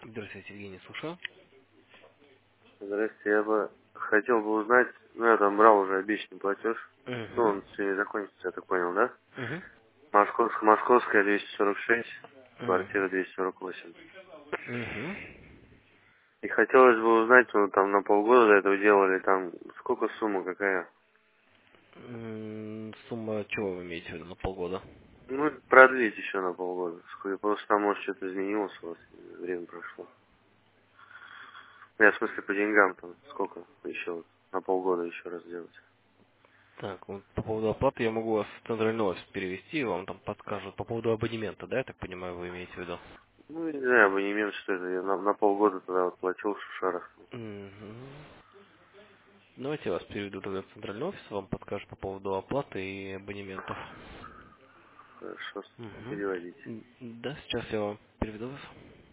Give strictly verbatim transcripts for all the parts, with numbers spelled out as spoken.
Здравствуйте, Евгений, слушаю. Здрасте, я бы хотел бы узнать, ну я там брал уже обещанный платеж, ну Угу. он сегодня закончится, я так понял, да? Угу. Московская, Московская двести сорок шесть, квартира Угу. двести сорок восемь. Угу. И хотелось бы узнать, ну там на полгода до этого делали, там сколько сумма какая? М, Сумма чего вы имеете в виду на полгода? Ну, продлить еще на полгода. Сколько- Просто там, может, что-то изменилось у вас, время прошло. Я в смысле по деньгам там, сколько еще вот на полгода еще раз делать? Так, вот по поводу оплаты я могу вас в центральный офис перевести, вам там подскажут. По поводу абонемента, да, я так понимаю, вы имеете в виду? Ну, не знаю, абонемент, что это, я на, на полгода тогда вот платил Шушаров. Угу. Давайте я вас переведу тогда в центральный офис, вам подскажут по поводу оплаты и абонементов. Хорошо, переводите. Угу. Да, сейчас я вам переведу вас.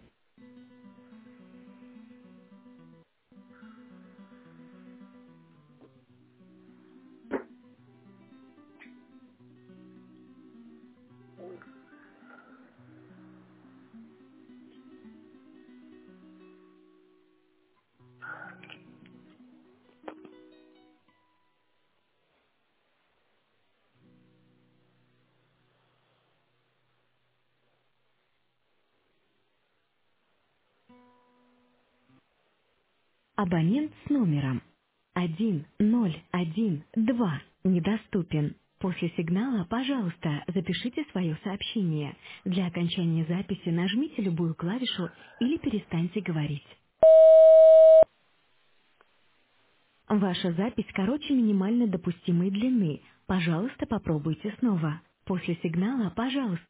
Абонент с номером один ноль один два недоступен. После сигнала, пожалуйста, запишите свое сообщение. Для окончания записи нажмите любую клавишу или перестаньте говорить. Ваша запись короче минимально допустимой длины. Пожалуйста, попробуйте снова. После сигнала, пожалуйста.